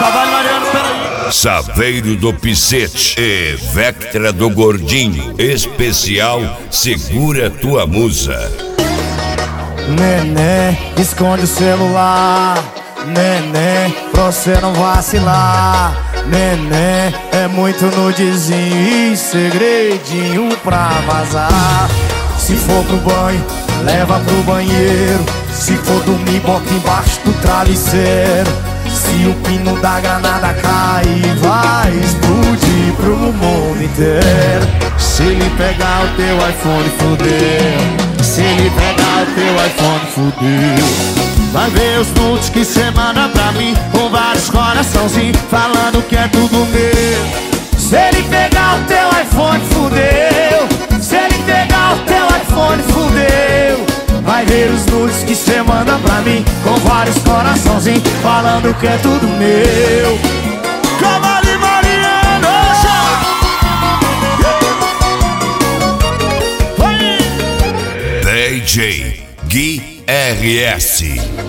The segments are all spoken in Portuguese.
trabalho, Mariano, peraí. Saveiro do Picete e Vectra do Gordinho. Especial Segura Tua Musa. Neném, esconde o celular. Neném, pra você não vacilar. Neném, é muito nudezinho e segredinho pra vazar. Se for pro banho, leva pro banheiro. Se for dormir, bota embaixo do travesseiro. Se o pino da granada cair, vai explodir pro mundo inteiro. Se ele pegar o teu iPhone, fudeu. Se ele pegar o teu iPhone, fudeu. Vai ver os nudes que cê manda pra mim, com vários coraçãozinhos, falando que é tudo meu. Se ele pegar o teu iPhone, fudeu. Se ele pegar o teu iPhone, fudeu. Vai ver os nudes que cê manda pra mim, com vários coraçãozinhos, falando que é tudo meu. Cavale Mariano, DJ Gui RS.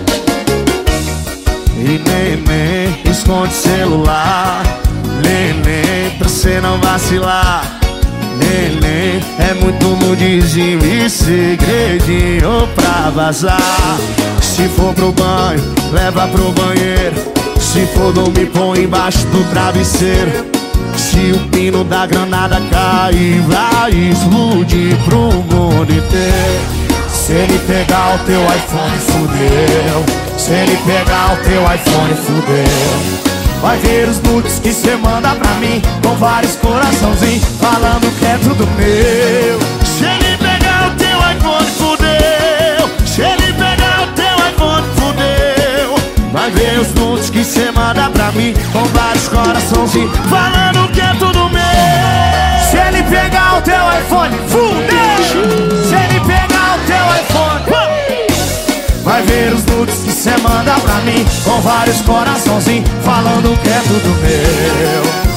E neném, esconde celular. Neném, pra cê não vacilar. Neném, é muito nudezinho e segredinho pra vazar. Se for pro banho, leva pro banheiro. Se for dormir, põe embaixo do travesseiro. Se o pino da granada cair, vai explodir pro mundo inteiro. Se ele pegar o teu iPhone, fudeu. Se ele pegar o teu iPhone, fudeu. Vai ver os nudes que cê manda pra mim, com vários coraçãozinhos, falando que é tudo meu. Se ele pegar o teu iPhone, fudeu. Se ele pegar o teu iPhone, fudeu. Vai ver os nudes que cê manda pra mim, com vários coraçãozinhos, falando que é tudo meu. Se ele pegar o teu iPhone, fudeu. Se ele pegar o teu iPhone, vai ver os nudes que cê manda pra mim, com vários coraçãozinhos, falando que é tudo meu.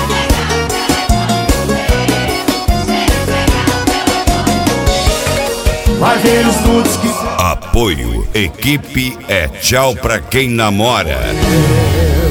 Vai ver os nudes que... Apoio, equipe é tchau pra quem namora.